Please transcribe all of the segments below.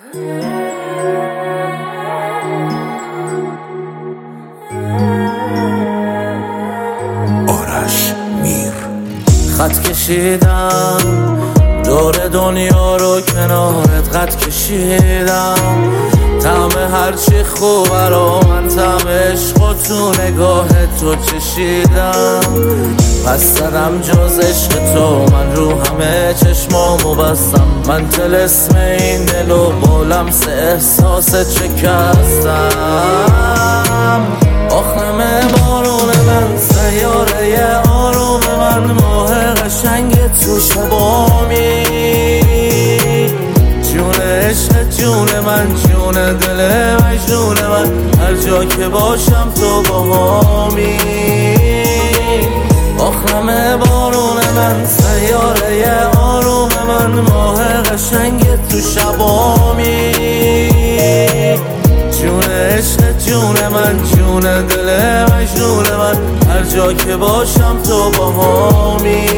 آرش میر. خط کشیدم دور دنیا رو کنارت، خط کشیدم طعم هرچی خوبه رو من طعم عشق و تو نگاه تو چشیدم. پس زدم جز عشق تو من رو همه چشمامو بستم، من طلسم این دل و با لمس احساست شکستم. آخنم بارون من سیاره آروم من، ماه قشنگ تو شبامی، جون عشق جون من، جون دل مجنون من، هر جا که باشم تو باهامی. آخنم بارون من سیاره آروم من، ماه قشنگ تو شبامی، جون عشق جون من، جون دل مجنون من، هر جا که باشم تو باهامی.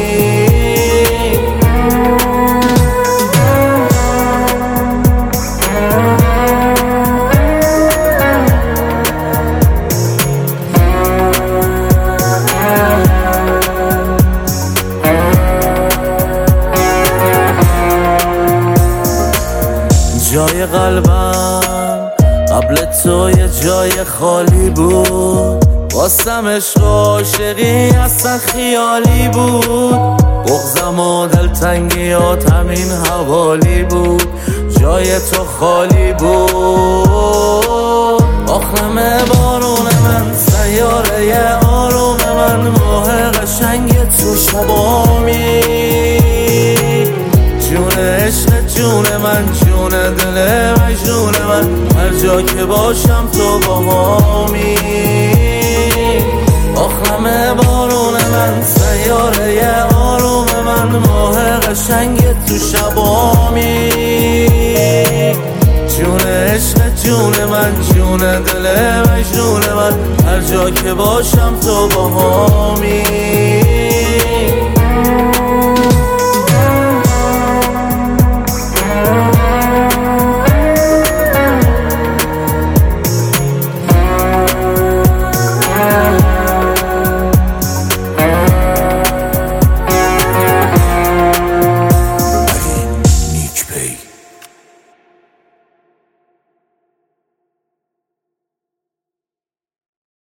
جای قلبم قبل تو یه جای خالی بود، واسم عشق و عاشقی اصلا خیالی بود، بغضم و دلتنگیات همین حوالی بود، جای تو خالی بود. آخنم بارون من سیاره آروم من، ماه قشنگ تو شبامی، جون عشق جون من، جون دل مجنون من، هر جا که باشم تو باهامی. آخنم بارون من سیاره آروم من، ماه قشنگ تو شبامی، جون عشق جون من، جون دل مجنون من، هر جا که باشم تو باهامی.